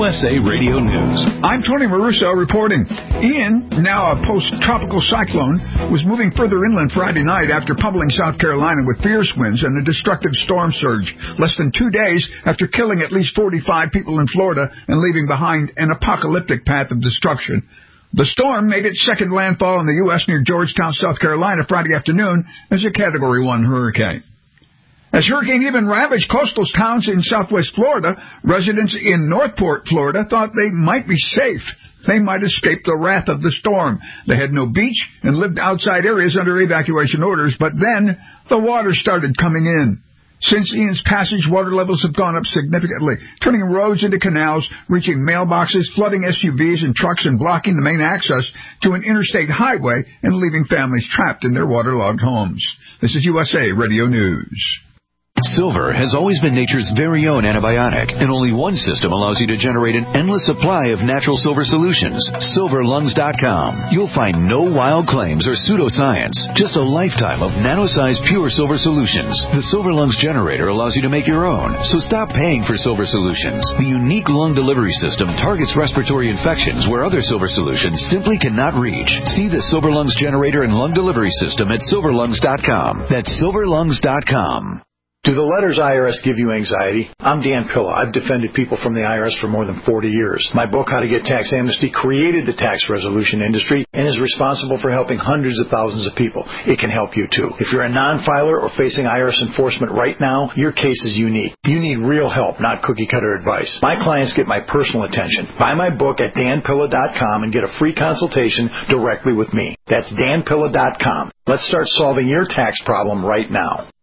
USA Radio News. I'm Tony Maruso reporting. Ian, now a post-tropical cyclone, was moving further inland Friday night after pummeling South Carolina with fierce winds and a destructive storm surge, less than 2 days after killing at least 45 people in Florida and leaving behind an apocalyptic path of destruction. The storm made its second landfall in the U.S. near Georgetown, South Carolina, Friday afternoon as a Category 1 hurricane. As Hurricane Ian ravaged coastal towns in southwest Florida, residents in Northport, Florida, thought they might be safe. They might escape the wrath of the storm. They had no beach and lived outside areas under evacuation orders, but then the water started coming in. Since Ian's passage, water levels have gone up significantly, turning roads into canals, reaching mailboxes, flooding SUVs and trucks, and blocking the main access to an interstate highway and leaving families trapped in their waterlogged homes. This is USA Radio News. Silver has always been nature's very own antibiotic, and only one system allows you to generate an endless supply of natural silver solutions. SilverLungs.com. You'll find no wild claims or pseudoscience, just a lifetime of nano-sized pure silver solutions. The Silver Lungs generator allows you to make your own, so stop paying for silver solutions. The unique lung delivery system targets respiratory infections where other silver solutions simply cannot reach. See the Silver Lungs generator and lung delivery system at SilverLungs.com. That's SilverLungs.com. Do the letters IRS give you anxiety? I'm Dan Pilla. I've defended people from the IRS for more than 40 years. My book, How to Get Tax Amnesty, created the tax resolution industry and is responsible for helping hundreds of thousands of people. It can help you, too. If you're a non-filer or facing IRS enforcement right now, your case is unique. You need real help, not cookie-cutter advice. My clients get my personal attention. Buy my book at danpilla.com and get a free consultation directly with me. That's danpilla.com. Let's start solving your tax problem right now.